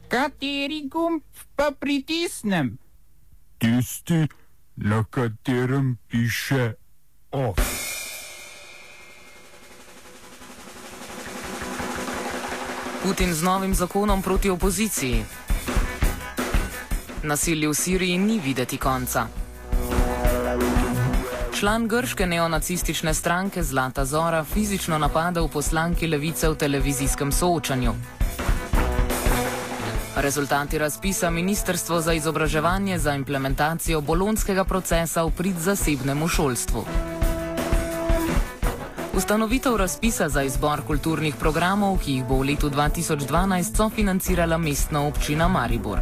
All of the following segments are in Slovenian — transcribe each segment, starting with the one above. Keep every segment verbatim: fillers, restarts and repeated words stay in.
Kateri gumb pa pritisnem? Tisti, na katerem piše OF. Putin z novim zakonom proti opoziciji. Nasilju v Siriji ni videti konca. Član grške neonacistične stranke Zlata Zora fizično napadel poslanki Levice v televizijskem soočanju. Rezultati razpisa Ministrstvo za izobraževanje za implementacijo bolonskega procesa v prid zasebnemu šolstvu. Ustanovitev razpisa za izbor kulturnih programov, ki jih bo v letu dva tisoč dvanajst sofinancirala mestna občina Maribor.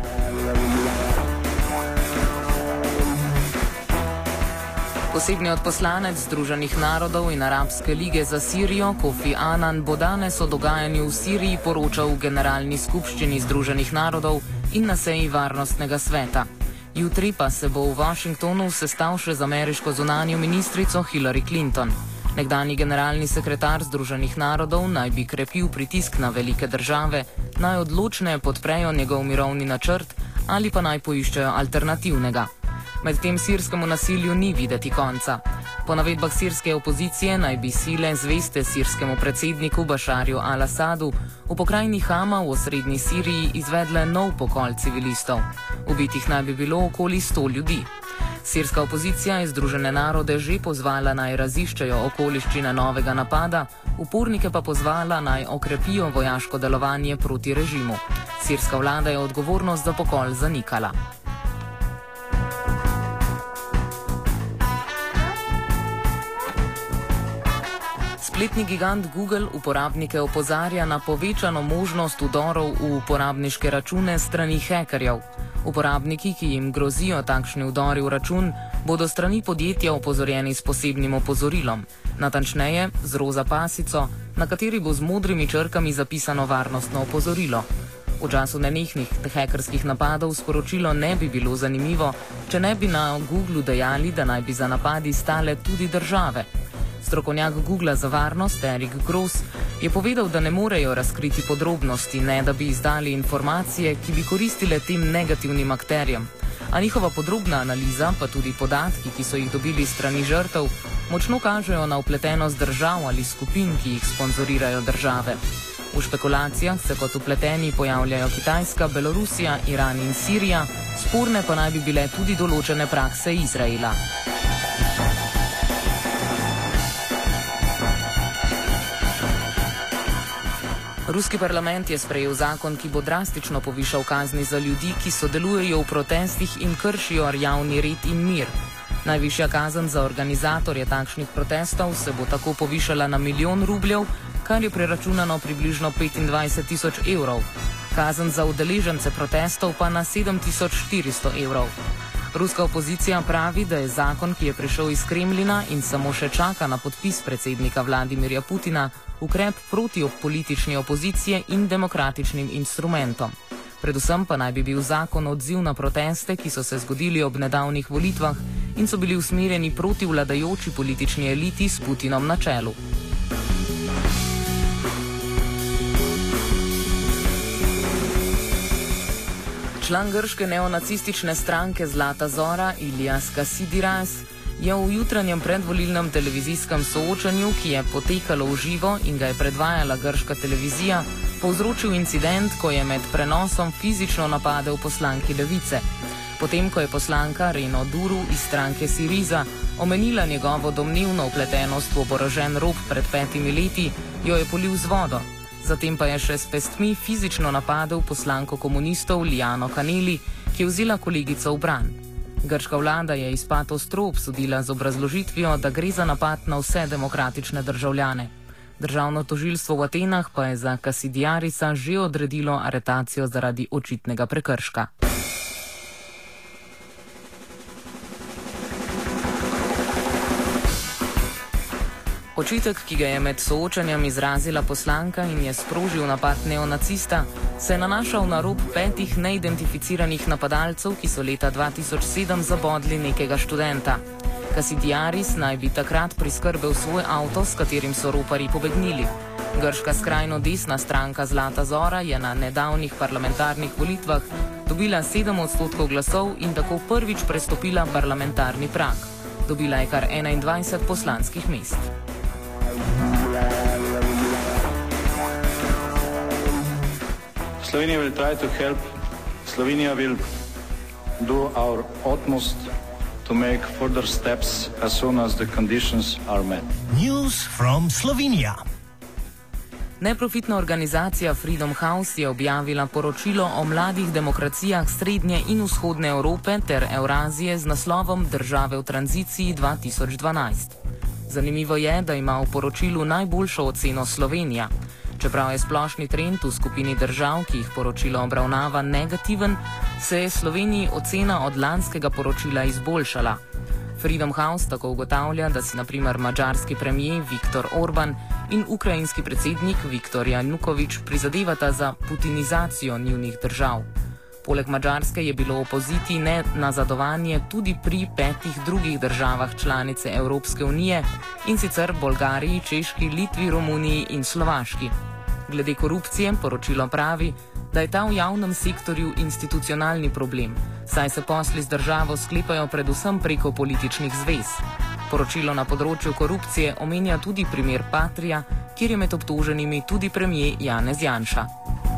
Posebni odposlanec Združenih narodov in Arabske lige za Sirijo Kofi Annan bo danes o dogajanju v Siriji poročal v Generalni skupščini Združenih narodov in na seji Varnostnega sveta. Jutri pa se bo v Washingtonu sestal še z ameriško zunanjo ministrico Hillary Clinton. Nekdanji generalni sekretar Združenih narodov naj bi krepil pritisk na velike države, naj odločneje podprejo njegov mirovni načrt ali pa naj poiščejo alternativnega. Medtem sirskemu nasilju ni videti konca. Po navedbah sirske opozicije naj bi sile zveste sirskemu predsedniku Bašarju al-Asadu v pokrajini Hama v osrednji Siriji izvedle nov pokol civilistov. Ubitih naj bi bilo okoli sto ljudi. Sirska opozicija je Združene narode že pozvala naj raziščejo okoliščine novega napada, upornike pa pozvala naj okrepijo vojaško delovanje proti režimu. Sirska vlada je odgovornost za pokol zanikala. Spletni gigant Google uporabnike opozarja na povečano možnost vdorov v uporabniške račune strani hekerjev. Uporabniki, ki jim grozijo takšni vdori v račun, bodo strani podjetja opozorjeni s posebnim opozorilom. Natančneje, z roza pasico, na kateri bo z modrimi črkami zapisano varnostno opozorilo. V času nenehnih hekerskih napadov sporočilo ne bi bilo zanimivo, če ne bi na Googlu dejali, da naj bi za napadi stale tudi države. Strokovnjak Googla za varnost Erik Gross je povedal, da ne morejo razkriti podrobnosti, ne da bi izdali informacije, ki bi koristile tem negativnim akterjem. A njihova podrobna analiza, pa tudi podatki, ki so jih dobili strani žrtev, močno kažejo na vpletenost držav ali skupin, ki jih sponzorirajo države. V špekulacijah se kot vpleteni pojavljajo Kitajska, Belorusija, Iran in Sirija, sporne pa naj bi bile tudi določene prakse Izraela. Ruski parlament je sprejel zakon, ki bo drastično povišal kazni za ljudi, ki sodelujejo v protestih in kršijo javni red in mir. Najvišja kazen za organizatorje takšnih protestov se bo tako povišala na milijon rubljev, kar je preračunano približno petindvajset tisoč evrov. Kazen za udeležence protestov pa na sedem tisoč štiristo evrov. Ruska opozicija pravi, da je zakon, ki je prišel iz Kremlina in samo še čaka na podpis predsednika Vladimirja Putina, ukrep proti politični opoziciji in demokratičnim instrumentom. Predvsem pa naj bi bil zakon odziv na proteste, ki so se zgodili ob nedavnih volitvah in so bili usmerjeni proti vladajoči politični eliti s Putinom na čelu. Član grške neonacistične stranke Zlata Zora Ilias Kasidiras je v jutranjem predvolilnem televizijskem soočanju, ki je potekalo v živo in ga je predvajala grška televizija, povzročil incident, ko je med prenosom fizično napadel poslanki Levice. Potem, ko je poslanka Reno Duru iz stranke Siriza omenila njegovo domnevno vpletenost v oborožen rop pred petimi leti, jo je polil z vodo. Zatem pa je še s pestmi fizično napadel poslanko komunistov Liano Kaneli, ki je vzela kolegico v bran. Grška vlada je izpad ostro obsodila z obrazložitvijo, da gre za napad na vse demokratične državljane. Državno tožilstvo v Atenah pa je za Kasidiarisa že odredilo aretacijo zaradi očitnega prekrška. Očitek, ki ga je med soočanjem izrazila poslanka in je sprožil napad neonacista, se je nanašal na rob petih neidentificiranih napadalcev, ki so leta dva tisoč sedem zabodli nekega študenta. Kasidiaris naj bi takrat priskrbel svoj avto, s katerim so roparji pobegnili. Grška skrajno desna stranka Zlata Zora je na nedavnih parlamentarnih volitvah dobila sedem odstotkov glasov in tako prvič prestopila parlamentarni prag. Dobila je kar enaindvajset poslanskih mest. Slovenija will try to help. Slovenija will do our utmost to make further steps as soon as the conditions are met. News from Slovenia. Neprofitna organizacija Freedom House je objavila poročilo o mladih demokracijah Srednje in Vzhodne Evrope ter Evrazije z naslovom Države v tranziciji dva tisoč dvanajst. Zanimivo je, da ima v poročilu najboljšo oceno Slovenija. Čeprav je splošni trend v skupini držav, ki jih poročilo obravnava, negativen, se je Sloveniji ocena od lanskega poročila izboljšala. Freedom House tako ugotavlja, da si na primer madžarski premijer Viktor Orban in ukrajinski predsednik Viktor Janukovič prizadevata za putinizacijo njunih držav. Poleg Madžarske je bilo opoziti nenazadovanje tudi pri petih drugih državah članice Evropske unije, in sicer Bolgariji, Češki, Litvi, Romuniji in Slovaški. Glede korupcije poročilo pravi, da je ta v javnem sektorju institucionalni problem, saj se posli z državo sklepajo predvsem preko političnih zvez. Poročilo na področju korupcije omenja tudi primer Patria, kjer je med obtoženimi tudi premier Janez Janša.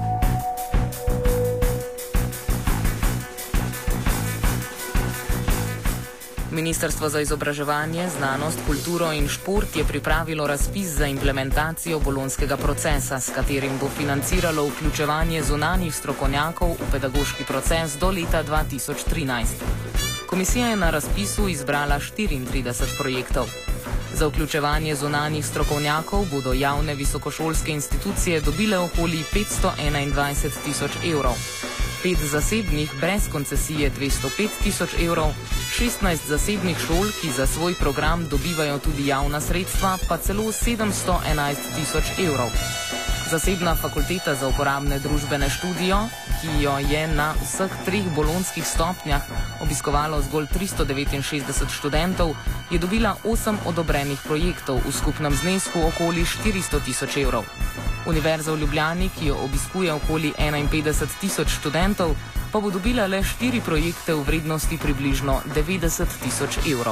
Ministrstvo za izobraževanje, znanost, kulturo in šport je pripravilo razpis za implementacijo bolonskega procesa, s katerim bo financiralo vključevanje zunanjih strokovnjakov v pedagoški proces do leta dva tisoč trinajst. Komisija je na razpisu izbrala štiriintrideset projektov. Za vključevanje zunanjih strokovnjakov bodo javne visokošolske institucije dobile okoli petsto enaindvajset tisoč evrov. Pet zasebnih brez koncesije dvesto pet tisoč evrov, šestnajst zasebnih šol, ki za svoj program dobivajo tudi javna sredstva, pa celo sedemsto enajst tisoč evrov. Zasebna fakulteta za uporabne družbene študije, ki jo je na vseh treh bolonskih stopnjah obiskovalo zgolj tristo devetinšestdeset študentov, je dobila osem odobrenih projektov v skupnem znesku okoli štiristo tisoč evrov. Univerza v Ljubljani, ki jo obiskuje okoli enainpetdeset tisoč študentov, pa bo dobila le štiri projekte v vrednosti približno devetdeset tisoč evrov.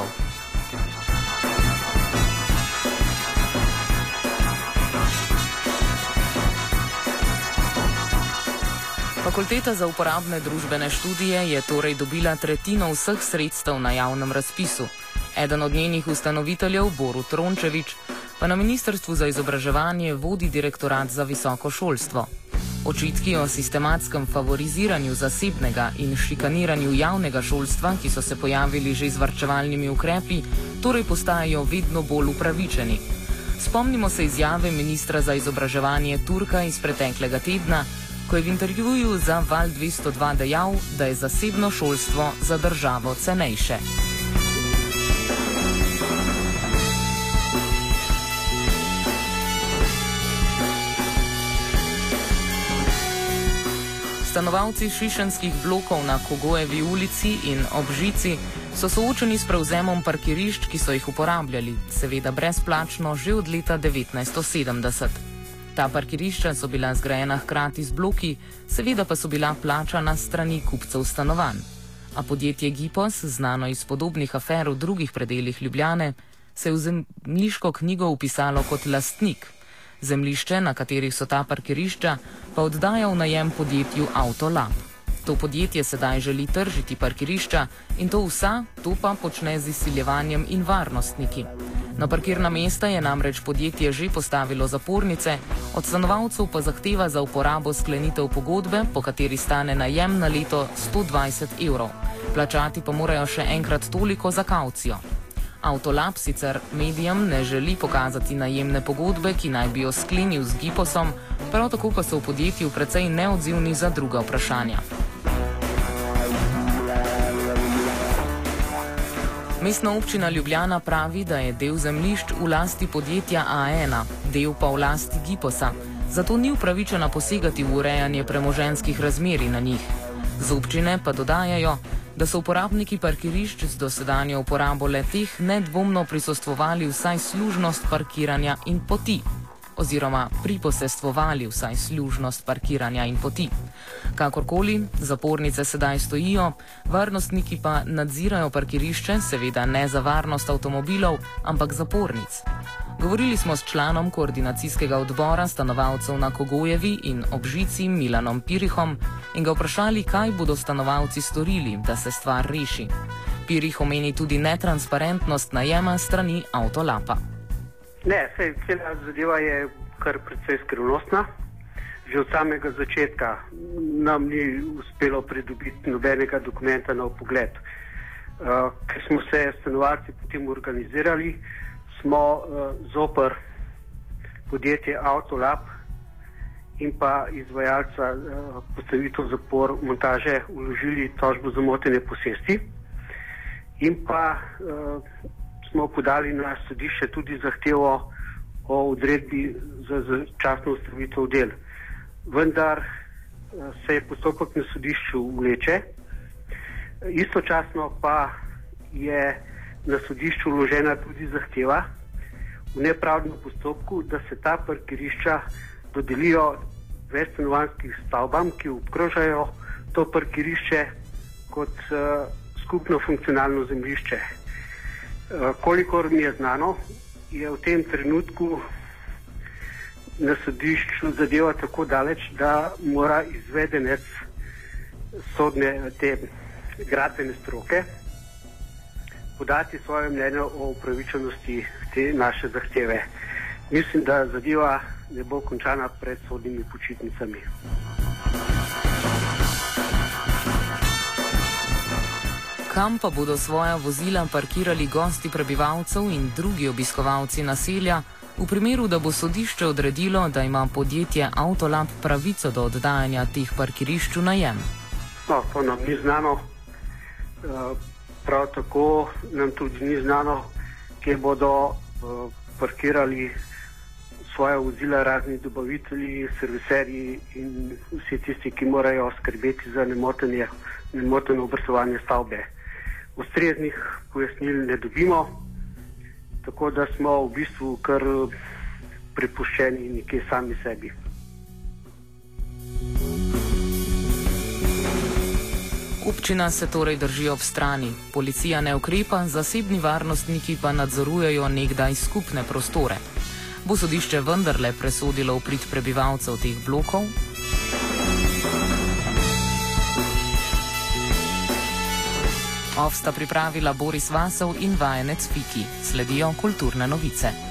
Fakulteta za uporabne družbene študije je torej dobila tretjino vseh sredstev na javnem razpisu. Eden od njenih ustanoviteljev, Borut Rončević, pa na Ministrstvu za izobraževanje vodi direktorat za visoko šolstvo. Očitki o sistematskem favoriziranju zasebnega in šikaniranju javnega šolstva, ki so se pojavili že z varčevalnimi ukrepi, torej postajajo vedno bolj upravičeni. Spomnimo se izjave ministra za izobraževanje Turka iz preteklega tedna, ko je v intervjuju za Val dvesto dva dejal, da je zasebno šolstvo za državo cenejše. Stanovalci šišenskih blokov na Kogojevi ulici in ob Žici so soočeni s prevzemom parkirišč, ki so jih uporabljali, seveda brezplačno, že od leta devetnajststo sedemdeset. Ta parkirišča so bila zgrajena hkrati z bloki, seveda pa so bila plačana strani kupcev stanovanj. A podjetje Gipos, znano iz podobnih afer v drugih predelih Ljubljane, se je v zemljiško knjigo vpisalo kot lastnik. Zemljišče, na katerih so ta parkirišča, pa oddaja v najem podjetju Autolab. To podjetje sedaj želi tržiti parkirišča in to vsa, to pa počne z izsiljevanjem in varnostniki. Na parkirna mesta je namreč podjetje že postavilo zapornice, od stanovalcev pa zahteva za uporabo sklenitev pogodbe, po kateri stane najem na leto sto dvajset evrov. Plačati pa morajo še enkrat toliko za kavcijo. Autolab sicer medijem ne želi pokazati najemne pogodbe, ki naj bi jo sklenil z Giposom, prav tako pa so v podjetju precej neodzivni za druga vprašanja. Mestna občina Ljubljana pravi, da je del zemljišč v lasti podjetja A ena, del pa v lasti Giposa, zato ni upravičena posegati v urejanje premoženjskih razmerij na njih. Z občine pa dodajajo, da so uporabniki parkirišč z dosedanjo uporabo le-teh nedvomno prisostvovali vsaj služnost parkiranja in poti. oziroma priposestvovali vsaj služnost parkiranja in poti. Kakorkoli, zapornice sedaj stojijo, varnostniki pa nadzirajo parkirišče, seveda ne za varnost avtomobilov, ampak zapornic. Govorili smo s članom koordinacijskega odbora stanovalcev na Kogojevi in Obžici Milanom Pirihom in ga vprašali, kaj bodo stanovalci storili, da se stvar reši. Pirih omeni tudi netransparentnost najema strani Autolapa. Ne, sej, cela zadeva je kar precej skrivnostna. Že od samega začetka nam ni uspelo pridobiti nobenega dokumenta na vpogled. Uh, ker smo se stanovalci potem organizirali, smo uh, zoper podjetje Autolab in pa izvajalca uh, postavitev zapor montaže vložili tožbo za motenje posesti in pa uh, smo podali na sodišče tudi zahtevo o odredbi za začasno ustavitev del. Vendar uh, se je postopek na sodišču vleče, istočasno pa je na sodišču vložena tudi zahteva v nepravdnem postopku, da se ta parkirišča dodelijo večstanovanjskim stavbam, ki obkrožajo to parkirišče kot uh, skupno funkcionalno zemljišče. Uh, kolikor mi je znano, je v tem trenutku na sodišču zadeva tako daleč, da mora izvedenec sodne te gradbene stroke podati svoje mnenje o upravičenosti te naše zahteve. Mislim, da zadeva ne bo končana pred sodnimi počitnicami. Kam pa bodo svoja vozila parkirali gosti prebivalcev in drugi obiskovalci naselja, v primeru, da bo sodišče odredilo, da ima podjetje Autolab pravico do oddajanja teh parkirišč v najem? No, to nam ni znano. Prav tako nam tudi ni znano, kje bodo parkirali svoje vozila razni dobavitelji, serviserji in vsi tisti, ki morajo skrbeti za nemotene, nemoteno obrsovanje stavbe. Ustreznih pojasnil ne dobimo, tako da smo v bistvu kar prepuščeni nekje sami sebi. Občina se torej drži ob strani, policija ne ukrepa, zasebni varnostniki pa nadzorujejo nekdaj skupne prostore. Bo sodišče vendarle presodilo v prid prebivalcev teh blokov? Off sta pripravila Boris Vasov in vajenec Fiki. Sledijo kulturne novice.